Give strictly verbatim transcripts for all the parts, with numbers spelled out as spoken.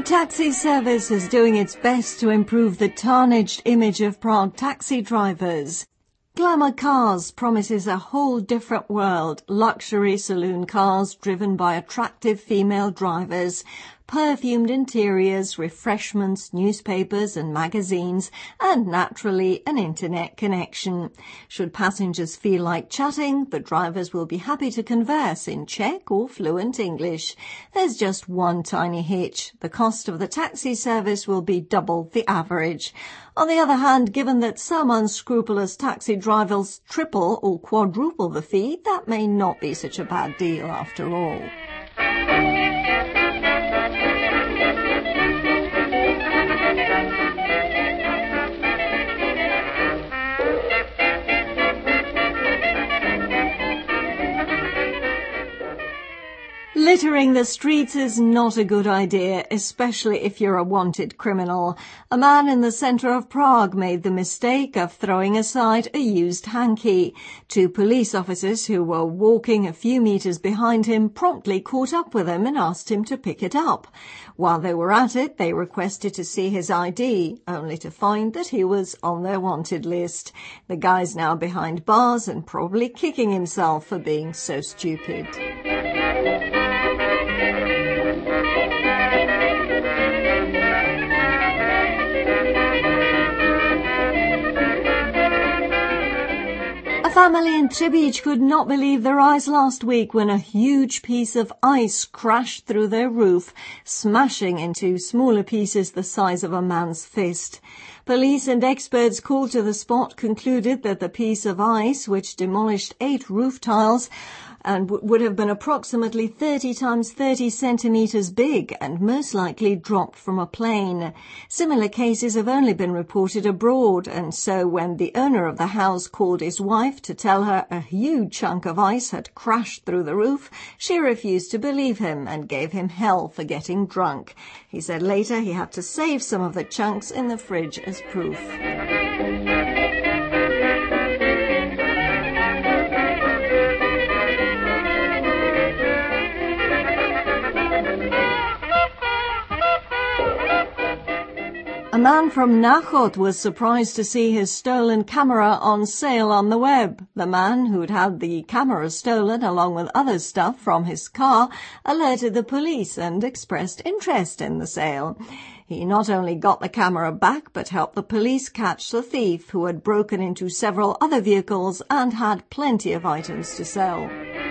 taxi service is doing its best to improve the tarnished image of Prague taxi drivers. Glamour Cars promises a whole different world, luxury saloon cars driven by attractive female drivers, perfumed interiors, refreshments, newspapers and magazines, and naturally an internet connection. Should passengers feel like chatting, the drivers will be happy to converse in Czech or fluent English. There's just one tiny hitch. The cost of the taxi service will be double the average. On the other hand, given that some unscrupulous taxi drivers triple or quadruple the fee, that may not be such a bad deal after all. Littering the streets is not a good idea, especially if you're a wanted criminal. A man in the centre of Prague made the mistake of throwing aside a used hanky. Two police officers who were walking a few metres behind him promptly caught up with him and asked him to pick it up. While they were at it, they requested to see his I D, only to find that he was on their wanted list. The guy's now behind bars and probably kicking himself for being so stupid. A family in Třebíč could not believe their eyes last week when a huge piece of ice crashed through their roof, smashing into smaller pieces the size of a man's fist. Police and experts called to the spot concluded that the piece of ice, which demolished eight roof tiles, and w- would have been approximately thirty times thirty centimetres big and most likely dropped from a plane. Similar cases have only been reported abroad, and so when the owner of the house called his wife to tell her a huge chunk of ice had crashed through the roof, she refused to believe him and gave him hell for getting drunk. He said later he had to save some of the chunks in the fridge as proof. A man from Náchod was surprised to see his stolen camera on sale on the web. The man, who'd had the camera stolen along with other stuff from his car, alerted the police and expressed interest in the sale. He not only got the camera back, but helped the police catch the thief, who had broken into several other vehicles and had plenty of items to sell.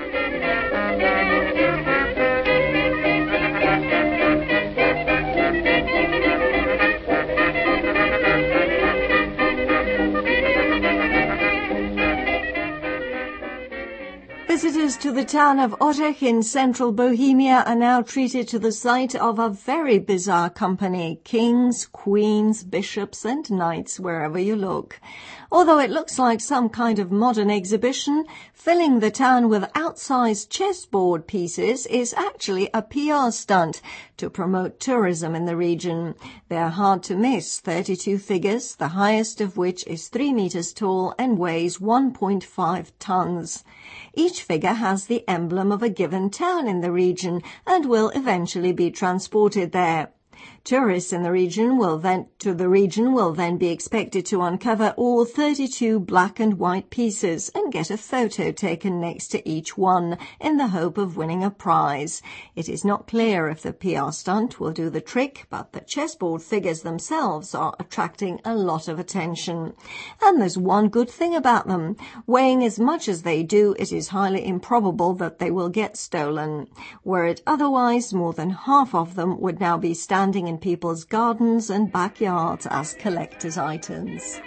Visitors to the town of Ořech in central Bohemia are now treated to the sight of a very bizarre company, kings, queens, bishops and knights wherever you look. Although it looks like some kind of modern exhibition, filling the town with outsized chessboard pieces is actually a P R stunt to promote tourism in the region. They are hard to miss, thirty-two figures, the highest of which is three metres tall and weighs one point five tons. Each figure has the emblem of a given town in the region and will eventually be transported there. Tourists in the region will then to the region will then be expected to uncover all thirty-two black and white pieces and get a photo taken next to each one in the hope of winning a prize. It is not clear if the P R stunt will do the trick, but the chessboard figures themselves are attracting a lot of attention. And there's one good thing about them. Weighing as much as they do, it is highly improbable that they will get stolen. Were it otherwise, more than half of them would now be standing in people's gardens and backyards as collector's items.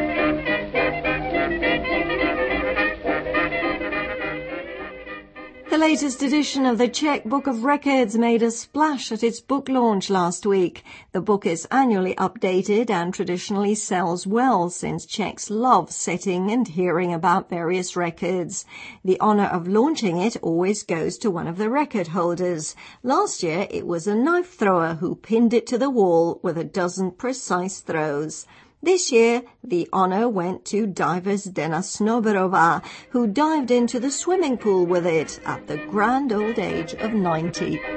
The The latest edition of the Czech Book of Records made a splash at its book launch last week. The book is annually updated and traditionally sells well since Czechs love sitting and hearing about various records. The honor of launching it always goes to one of the record holders. Last year it was a knife thrower who pinned it to the wall with a dozen precise throws. This year, the honor went to diver Zdena Snoberova, who dived into the swimming pool with it at the grand old age of ninety.